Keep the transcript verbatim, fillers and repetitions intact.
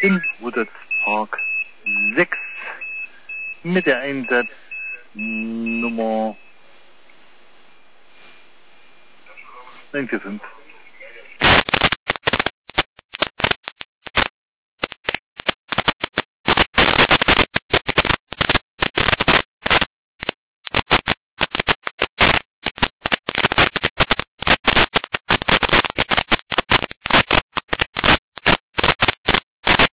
in Woodard Park sechs mit der Einsatznummer neun vier fünf.